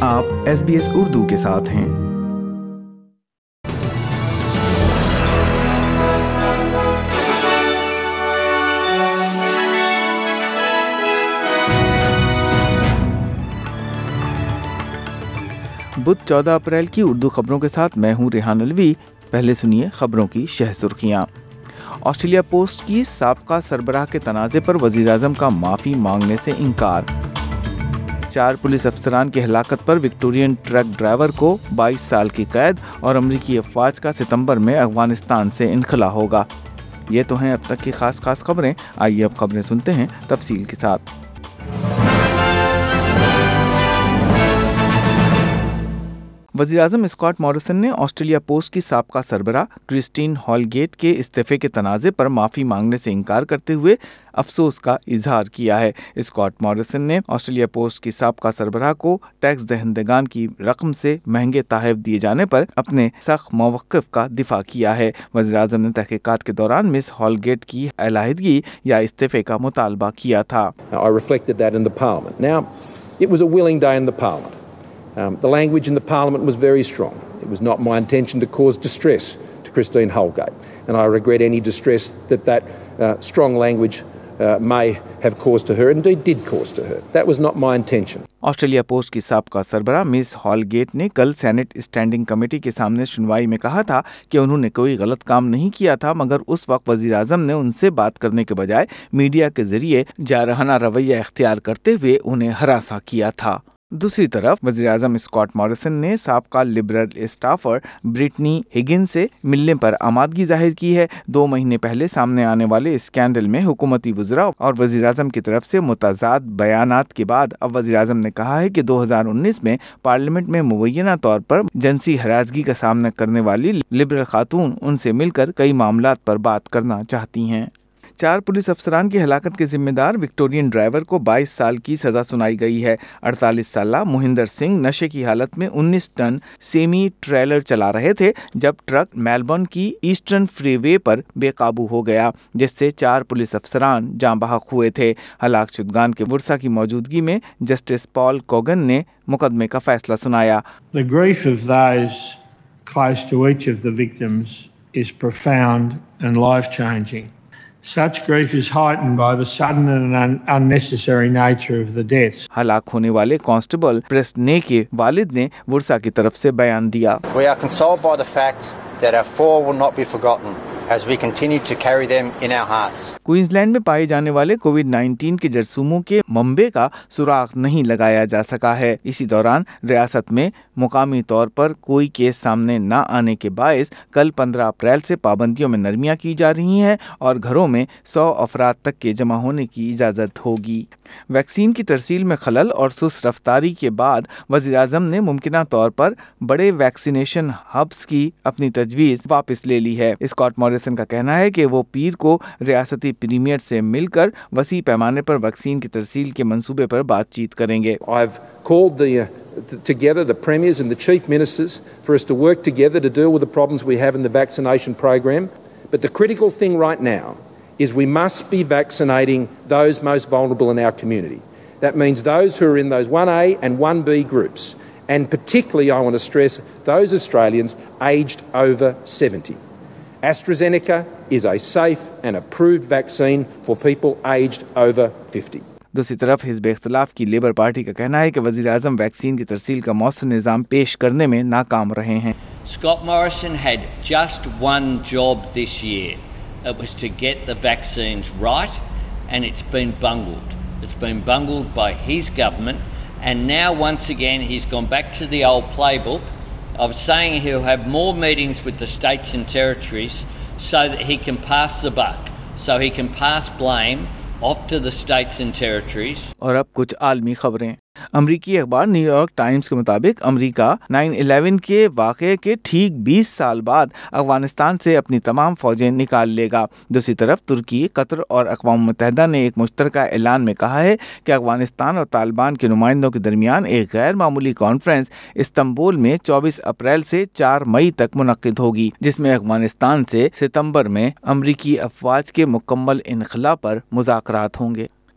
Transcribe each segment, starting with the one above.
آپ SBS اردو کے ساتھ ہیں۔ بدھ 14 اپریل کی اردو خبروں کے ساتھ میں ہوں ریحان الوی۔ پہلے سنیے خبروں کی شہ سرخیاں۔ آسٹریلیا پوسٹ کی سابقہ سربراہ کے تنازع پر وزیراعظم کا معافی مانگنے سے انکار۔ 4 پولیس افسران کی ہلاکت پر وکٹورین ٹرک ڈرائیور کو 22 سال کی قید اور امریکی افواج کا ستمبر میں افغانستان سے انخلا ہوگا۔ یہ تو ہیں اب تک کی خاص خبریں۔ آئیے اب خبریں سنتے ہیں تفصیل کے ساتھ۔ وزیراعظم اسکاٹ موریسن نے آسٹریلیا پوسٹ کی سابقہ سربراہ کرسٹین ہالگیٹ کے استعفے کے تنازع پر معافی مانگنے سے انکار کرتے ہوئے افسوس کا اظہار کیا ہے۔ اسکاٹ موریسن نے آسٹریلیا پوسٹ کی سابقہ سربراہ کو ٹیکس دہندگان کی رقم سے مہنگے تحائف دیے جانے پر اپنے سخت موقف کا دفاع کیا ہے۔ وزیراعظم نے تحقیقات کے دوران مس ہالگیٹ کی علیحدگی یا استعفے کا مطالبہ کیا تھا۔ I reflected that in the Parliament. Now, it was a willing day in the Parliament. The language in the Parliament was very strong. It was not my intention to cause distress to Christine Holgate, and I regret any distress that strong language may have caused to her, indeed did cause to her. That was not my intention. Australia Post کی سابقہ سربراہ مس ہالگیٹ نے کل Saint standing committee کے سامنے سنوائی میں کہا تھا کہ انہوں نے کوئی غلط کام نہیں کیا تھا، مگر اس وقت وزیراعظم نے ان سے بات کرنے کے بجائے میڈیا کے ذریعے جارحانہ رویہ اختیار کرتے ہوئے انہیں ہراساں کیا تھا۔ دوسری طرف وزیراعظم اسکاٹ موریسن نے سابقہ لبرل اسٹافر برٹنی ہگن سے ملنے پر آمادگی ظاہر کی ہے۔ 2 مہینے پہلے سامنے آنے والے اسکینڈل میں حکومتی وزراء اور وزیراعظم کی طرف سے متضاد بیانات کے بعد اب وزیراعظم نے کہا ہے کہ 2019 میں پارلیمنٹ میں مبینہ طور پر جنسی ہراسگی کا سامنا کرنے والی لبرل خاتون ان سے مل کر کئی معاملات پر بات کرنا چاہتی ہیں۔ 4 پولیس افسران کی ہلاکت کے ذمہ دار وکٹورین ڈرائیور کو 22 سال کی سزا سنائی گئی ہے۔ 48 سالہ مہندر سنگھ نشے کی حالت میں 19 ٹن سیمی ٹریلر چلا رہے تھے جب ٹرک میلبورن کی ایسٹرن فری وے پر بے قابو ہو گیا، جس سے 4 پولیس افسران جاں بحق ہوئے تھے۔ ہلاک شدگان کے ورثاء کی موجودگی میں جسٹس پال کوگن نے مقدمے کا فیصلہ سنایا۔ The grief of those close to each of the victims is profound and life-changing. Such grief is heightened by the sudden and unnecessary nature of the deaths. ہلاک ہونے والے کانسٹیبل پریسٹنے کے والد نے ورثاء کی طرف سے بیان دیا۔ We are consoled by the fact that our 4 will not be forgotten as we continue to carry them in our hearts. Queensland میں پائے جانے والے کووڈ-19 کے جرثوموں کے منبع کا سراغ نہیں لگایا جا سکا ہے۔ اسی دوران ریاست میں مقامی طور پر کوئی کیس سامنے نہ آنے کے باعث کل 15 اپریل سے پابندیوں میں نرمیاں کی جا رہی ہیں اور گھروں میں 100 افراد تک کے جمع ہونے کی اجازت ہوگی۔ ویکسین کی ترسیل میں خلل اور سست رفتاری کے بعد وزیراعظم نے ممکنہ طور پر بڑے ویکسینیشن ہبس کی اپنی تجویز واپس لے لی ہے۔ اسکاٹ موریسن کا کہنا ہے کہ وہ پیر کو ریاستی پریمیئر سے مل کر وسیع پیمانے پر ویکسین کی ترسیل کے منصوبے پر بات چیت کریں گے۔ I've called together the premiers and the chief ministers for us to work together to deal with the problems we have in the vaccination program. But the critical thing right now is we must be vaccinating those most vulnerable in our community. That means those who are in those 1A and 1B groups. And particularly I want to stress those Australians aged over 70. AstraZeneca is a safe and approved vaccine for people aged over 50. دوسری طرف حزب اختلاف کی labour party کا کہنا ہے کہ وزیراعظم ویکسین کی ترسیل کا مؤثر نظام پیش کرنے میں ناکام رہے ہیں۔ Scott Morrison had just one job this year. It was to get the vaccines right, and it's been bungled. It's been bungled by his government, and now once again he's gone back to the old playbook of saying he'll have more meetings with the states and territories so that he can pass the buck, so he can pass blame off to the states and territories. اور اب کچھ عالمی خبریں۔ امریکی اخبار new York Times کے مطابق امریکہ 9/11 کے واقعے کے ٹھیک 20 سال بعد افغانستان سے اپنی تمام فوجیں نکال لے گا۔ دوسری طرف ترکی، قطر اور اقوام متحدہ نے ایک مشترکہ اعلان میں کہا ہے کہ افغانستان اور طالبان کے نمائندوں کے درمیان ایک غیر معمولی کانفرنس استنبول میں 24 اپریل سے 4 مئی تک منعقد ہوگی، جس میں افغانستان سے ستمبر میں امریکی افواج کے مکمل انخلا پر مذاکرات ہوں گے۔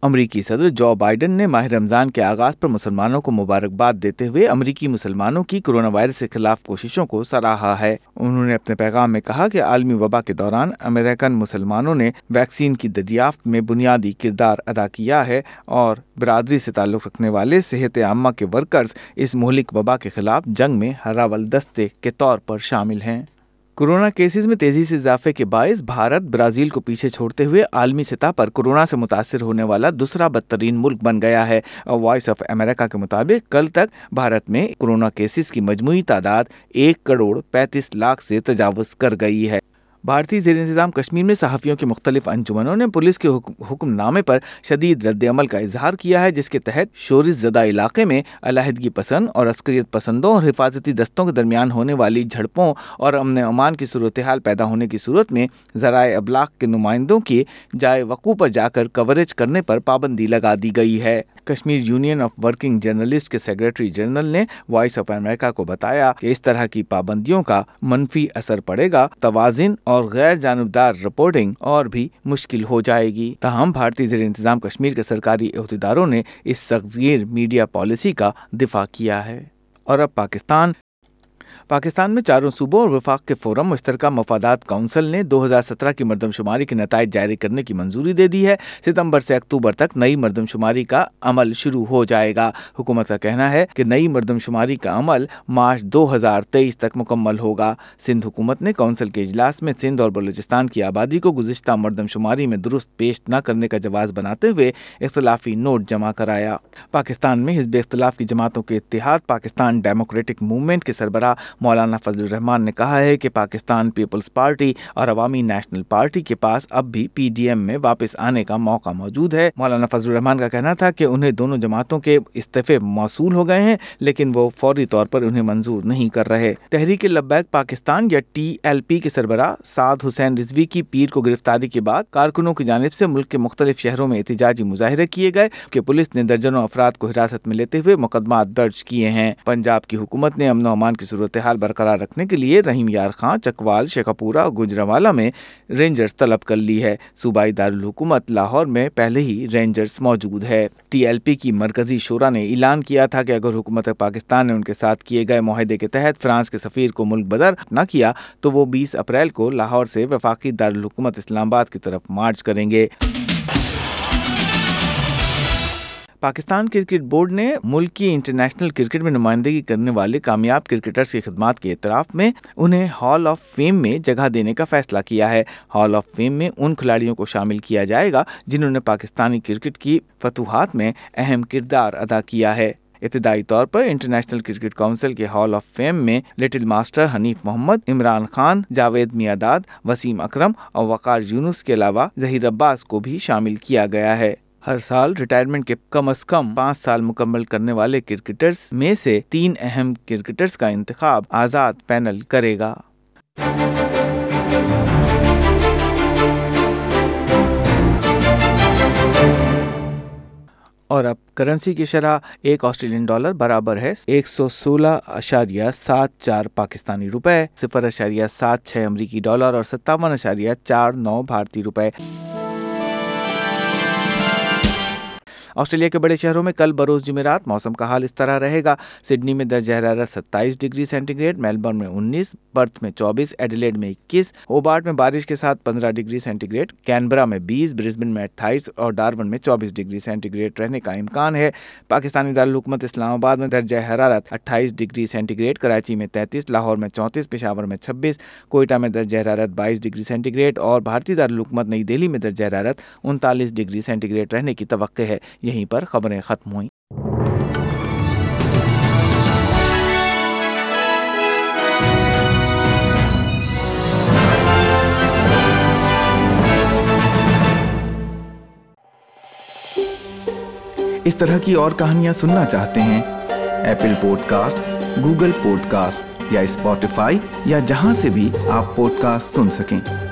अमरीकी सदर जो बाइडेन ने माह रमजान के आगाज पर मुसलमानों को मुबारकबाद देते हुए अमरीकी मुसलमानों की कोरोना वायरस के खिलाफ कोशिशों को सराहा है। उन्होंने अपने पैगाम में कहा कि आलमी वबा के दौरान अमेरिकन मुसलमानों ने वैक्सीन की दरियाफ्त में बुनियादी किरदार अदा किया है और बिरादरी से ताल्लुक़ रखने वाले सेहत आम्मा के वर्कर्स इस मुहलिक वबा के खिलाफ जंग में हरावल दस्ते के तौर पर शामिल हैं। कोरोना केसेस में तेजी से इजाफे के बायस भारत ब्राजील को पीछे छोड़ते हुए आलमी सतह पर कोरोना से मुतासिर होने वाला दूसरा बदतरीन मुल्क बन गया है। और वॉइस ऑफ अमेरिका के मुताबिक कल तक भारत में कोरोना केसेस की मजमूई तादाद 1,35,00,000 से तजावुज़ कर गई है। भारतीय ज़ेर इंतज़ाम कश्मीर में सहाफ़ियों के मुख्तलिफ अंजुमनों ने पुलिस के हुक्मनामे पर शदीद रद्द-ए-अमल का इजहार किया है, जिसके तहत शोरिश ज़दा इलाके में अलहदगी पसंद और अस्करियत पसंदों और हिफाजती दस्तों के दरमियान होने वाली झड़पों और अमन अमान की सूरत हाल पैदा होने की सूरत में ज़राए अबलाग के नुमाइंदों की जाए वक़ू पर जाकर कवरेज करने पर पाबंदी लगा दी गई है। Kashmir union of working journalist के सेक्रेटरी जनरल ने वॉइस ऑफ अमेरिका को बताया कि इस तरह की पाबंदियों का मनफी असर पड़ेगा, तवाज़ुन और गैर जानिबदार रिपोर्टिंग और भी मुश्किल हो जाएगी। ताहम भारतीय ज़ेर इंतज़ाम कश्मीर के सरकारी अहदेदारों ने इस सख्त मीडिया पॉलिसी का दिफा किया है। और अब पाकिस्तान में चारों सूबों और वफाक के फोरम मुश्तरका मफादात काउंसिल ने 2017 की मरदमशुमारी के नताइज जारी करने की मंजूरी दे दी है। सितंबर से अक्टूबर तक नई मरदमशुमारी का अमल शुरू हो जाएगा। हुकूमत का कहना है कि नई मरदमशुमारी का अमल मार्च 2023 तक मुकम्मल होगा। सिंध हुकूमत ने काउंसिल के इजलास में सिंध और बलूचिस्तान की आबादी को गुज़िश्ता मरदमशुमारी में दुरुस्त पेश न करने का जवाब बनाते हुए इख्तलाफी नोट जमा कराया। पाकिस्तान में हिज़्ब इख्तिलाफ की जमातों के इत्तेहाद पाकिस्तान डेमोक्रेटिक मूवमेंट के सरबराह मौलाना फजलुर रहमान ने कहा है कि पाकिस्तान पीपल्स पार्टी और अवामी नेशनल पार्टी के पास अब भी पीडीएम में वापस आने का मौका मौजूद है। मौलाना फजलुर रहमान का कहना था कि उन्हें दोनों जमातों के इस्तीफे मौसूल हो गए हैं, लेकिन वो फौरी तौर पर उन्हें मंजूर नहीं कर रहे। तहरीक लब्बैक पाकिस्तान या TLP के सरबराह साद हुसैन रिजवी की पीर को गिरफ्तारी के बाद कारकुनों की जानिब से मुल्क के मुख्तलिफ शहरों में एहतिजाजी मुजाहिरे किए गए कि पुलिस ने दर्जनों अफराद को हिरासत में लेते हुए मुकदमा दर्ज किए हैं। पंजाब की हुकूमत ने अमन अमान की सूरत हाल बरकरार रखने के लिए रहीम यार खां, चकवाल, शेखपुरा और गुजरांवाला में रेंजर्स तलब कर ली है। सूबाई दारुल हुकूमत लाहौर में पहले ही रेंजर्स मौजूद है। TLP की मरकजी शूरा ने ऐलान किया था कि अगर हुकूमत पाकिस्तान ने उनके साथ किए गए मुआहदे के तहत फ्रांस के सफीर को मुल्क बदर न किया तो वो 20 अप्रैल को लाहौर से वफाकी दारुल हुकूमत इस्लामाबाद की तरफ मार्च करेंगे। पाकिस्तान क्रिकेट बोर्ड ने मुल्क की इंटरनेशनल क्रिकेट में नुमाइंदगी करने वाले कामयाब क्रिकेटर्स की खिदमात के एतराफ़ में उन्हें हॉल ऑफ फेम में जगह देने का फैसला किया है। हॉल ऑफ फेम में उन खिलाड़ियों को शामिल किया जाएगा जिन्होंने पाकिस्तानी क्रिकेट की फतूहात में अहम किरदार अदा किया है। इब्तिदाई तौर पर इंटरनेशनल क्रिकेट काउंसिल के हॉल ऑफ फेम में लिटिल मास्टर हनीफ मोहम्मद, इमरान खान, जावेद मियादाद, वसीम अकरम और वकार यूनुस के अलावा जहीर अब्बास को भी शामिल किया गया है। हर साल रिटायरमेंट के कम से कम 5 साल मुकम्मल करने वाले क्रिकेटर्स में से 3 अहम क्रिकेटर्स का इंतखाब आज़ाद पैनल करेगा। और अब करेंसी की शरह एक ऑस्ट्रेलियन डॉलर बराबर है 116.74 पाकिस्तानी रुपए, 0.76 अमरीकी डॉलर और 57.49 भारतीय रुपए। ऑस्ट्रेलिया के बड़े शहरों में कल बरोज़ जुमेरात मौसम का हाल इस तरह रहेगा। सिडनी में दर्ज हरारत 27 डिग्री सेंटीग्रेड, मेलबर्न में 19, पर्थ में 24, एडिलेड में 21, होबार्ट में बारिश के साथ 15 डिग्री सेंटीग्रेड, कैनबरा में 20, ब्रिस्बेन में 28 और डार्विन में 24 डिग्री सेंटीग्रेड रहने का इम्कान है। पाकिस्तानी दारुल हुकूमत इस्लामाबाद में दर्ज हरारत 28 डिग्री सेंटीग्रेड, कराची में 33, लाहौर में 34, पेशावर में 26, कोयटा में दर्ज हरारत 22 डिग्री सेंटीग्रेड और भारतीय दारुल हुकूमत नई दिल्ली में दर्ज हरारत 39 डिग्री सेंटीग्रेड रहने की तवक्को है। यहीं पर खबरें खत्म हुई। इस तरह की और कहानियां सुनना चाहते हैं? एप्पल पॉडकास्ट, गूगल पॉडकास्ट या स्पॉटिफाई या जहां से भी आप पॉडकास्ट सुन सकें।